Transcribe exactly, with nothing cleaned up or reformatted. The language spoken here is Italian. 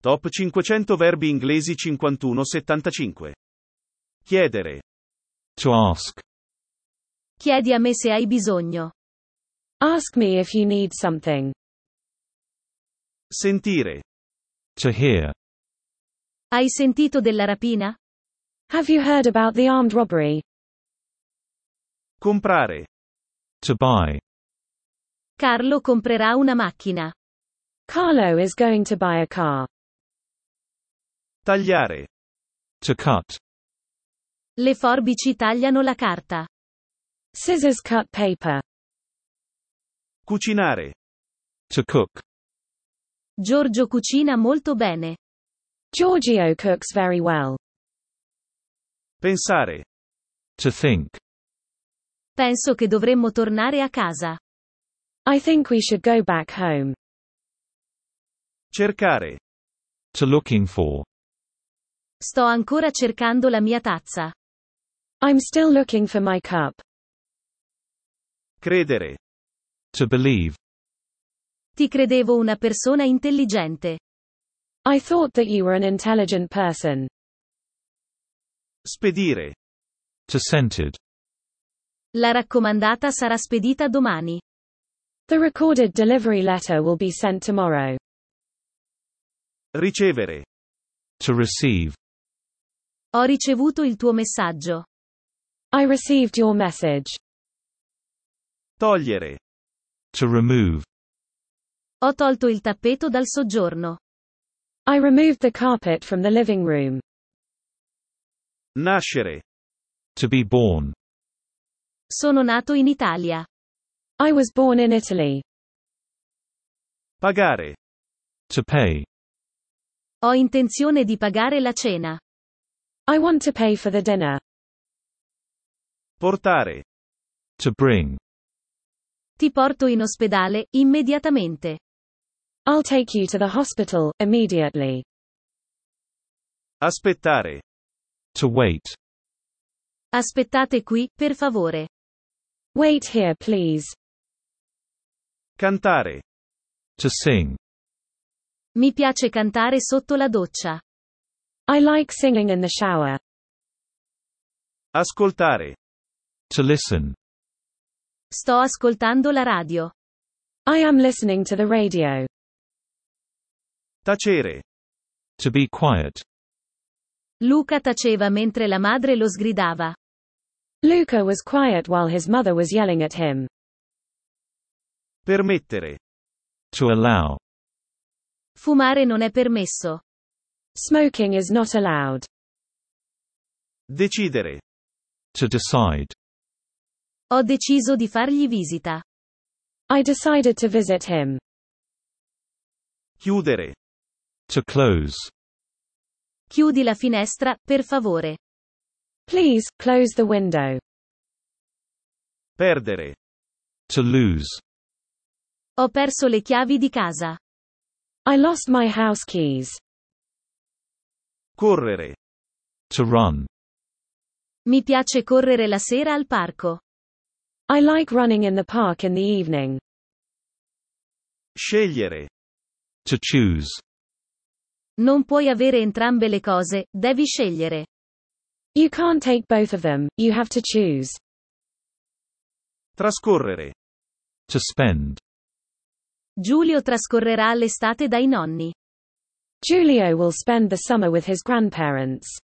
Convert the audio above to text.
Top cinquecento verbi inglesi cinquantuno settantacinque. Chiedere. To ask. Chiedi a me se hai bisogno. Ask me if you need something. Sentire. To hear. Hai sentito della rapina? Have you heard about the armed robbery? Comprare. To buy. Carlo comprerà una macchina. Carlo is going to buy a car. Tagliare. To cut. Le forbici tagliano la carta. Scissors cut paper. Cucinare. To cook. Giorgio cucina molto bene. Giorgio cooks very well. Pensare. To think. Penso che dovremmo tornare a casa. I think we should go back home. Cercare. To looking for. Sto ancora cercando la mia tazza. I'm still looking for my cup. Credere. To believe. Ti credevo una persona intelligente. I thought that you were an intelligent person. Spedire. To send it. La raccomandata sarà spedita domani. The recorded delivery letter will be sent tomorrow. Ricevere. To receive. Ho ricevuto il tuo messaggio. I received your message. Togliere. To remove. Ho tolto il tappeto dal soggiorno. I removed the carpet from the living room. Nascere. To be born. Sono nato in Italia. I was born in Italy. Pagare. To pay. Ho intenzione di pagare la cena. I want to pay for the dinner. Portare. To bring. Ti porto in ospedale, immediatamente. I'll take you to the hospital, immediately. Aspettare. To wait. Aspettate qui, per favore. Wait here, please. Cantare. To sing. Mi piace cantare sotto la doccia. I like singing in the shower. Ascoltare. To listen. Sto ascoltando la radio. I am listening to the radio. Tacere. To be quiet. Luca taceva mentre la madre lo sgridava. Luca was quiet while his mother was yelling at him. Permettere. To allow. Fumare non è permesso. Smoking is not allowed. Decidere. To decide. Ho deciso di fargli visita. I decided to visit him. Chiudere. To close. Chiudi la finestra, per favore. Please, close the window. Perdere. To lose. Ho perso le chiavi di casa. I lost my house keys. Correre. To run. Mi piace correre la sera al parco. I like running in the park in the evening. Scegliere. To choose. Non puoi avere entrambe le cose, devi scegliere. You can't take both of them, you have to choose. Trascorrere. To spend. Giulio trascorrerà l'estate dai nonni. Giulio will spend the summer with his grandparents.